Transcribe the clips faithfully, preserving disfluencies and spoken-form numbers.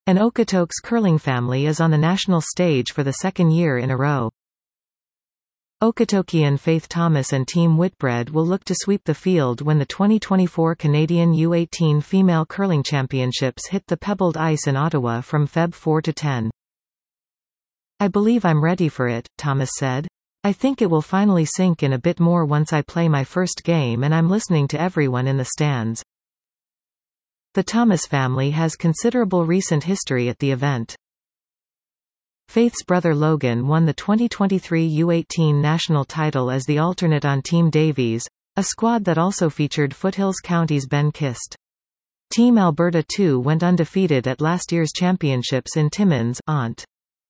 An Okotoks curling family is on the national stage for the second year in a row. Okotokian Faith Thomas and Team Whitbread will look to sweep the field when the twenty twenty-four Canadian U eighteen Female Curling Championships hit the pebbled ice in Ottawa from February fourth to tenth. "I believe I'm ready for it," Thomas said. "I think it will finally sink in a bit more once I play my first game and I'm listening to everyone in the stands." The Thomas family has considerable recent history at the event. Faith's brother Logan won the twenty twenty-three U eighteen national title as the alternate on Team Davies, a squad that also featured Foothills County's Ben Kist. Team Alberta too went undefeated at last year's championships in Timmins, Ont.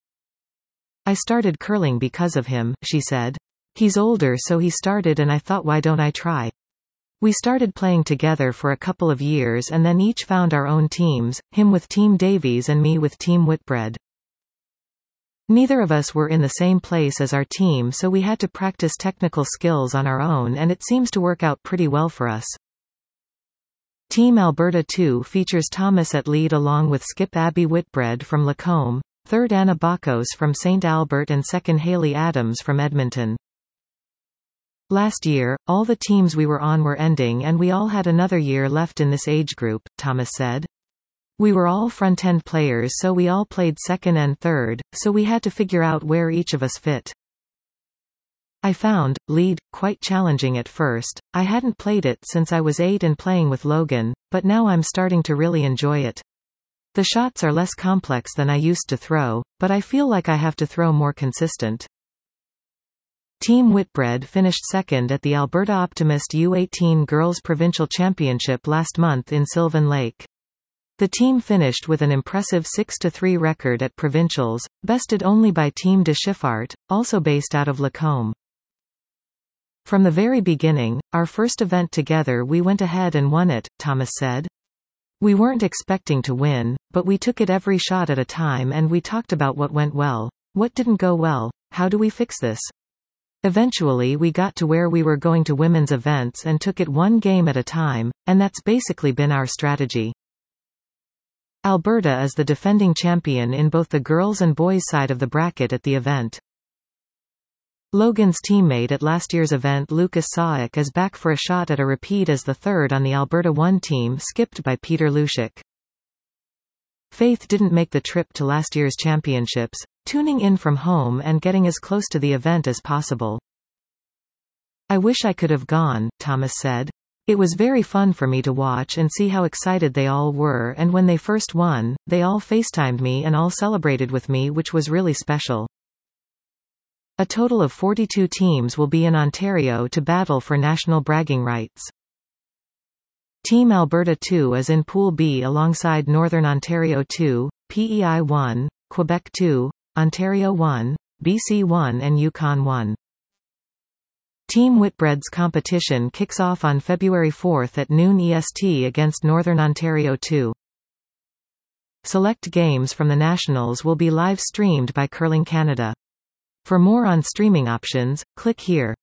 "I started curling because of him," she said. "He's older so he started and I thought why don't I try? We started playing together for a couple of years and then each found our own teams, him with Team Davies and me with Team Whitbread. Neither of us were in the same place as our team so we had to practice technical skills on our own and it seems to work out pretty well for us." Team Alberta two features Thomas at lead along with skip Abby Whitbread from Lacombe, third Anna Bakos from Saint Albert and second Haley Adams from Edmonton. "Last year, all the teams we were on were ending and we all had another year left in this age group," Thomas said. "We were all front-end players so we all played second and third, so we had to figure out where each of us fit. I found lead quite challenging at first. I hadn't played it since I was eight and playing with Logan, but now I'm starting to really enjoy it. The shots are less complex than I used to throw, but I feel like I have to throw more consistent." Team Whitbread finished second at the Alberta Optimist U eighteen Girls Provincial Championship last month in Sylvan Lake. The team finished with an impressive six to three record at provincials, bested only by Team de Schiffart, also based out of Lacombe. "From the very beginning, our first event together we went ahead and won it," Thomas said. "We weren't expecting to win, but we took it every shot at a time and we talked about what went well, what didn't go well, how do we fix this? Eventually we got to where we were going to women's events and took it one game at a time, and that's basically been our strategy." Alberta is the defending champion in both the girls' and boys' side of the bracket at the event. Logan's teammate at last year's event Lucas Saik is back for a shot at a repeat as the third on the Alberta one team skipped by Peter Lushik. Faith didn't make the trip to last year's championships, tuning in from home and getting as close to the event as possible. "I wish I could have gone," Thomas said. "It was very fun for me to watch and see how excited they all were, and when they first won, they all FaceTimed me and all celebrated with me, which was really special." A total of forty-two teams will be in Ontario to battle for national bragging rights. Team Alberta two is in Pool B alongside Northern Ontario two, P E I one, Quebec two, Ontario one, B C one and Yukon one. Team Whitbread's competition kicks off on February fourth at noon E S T against Northern Ontario two. Select games from the Nationals will be live-streamed by Curling Canada. For more on streaming options, click here.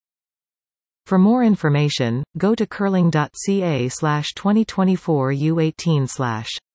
For more information, go to curling dot c a slash twenty twenty-four U eighteen slash.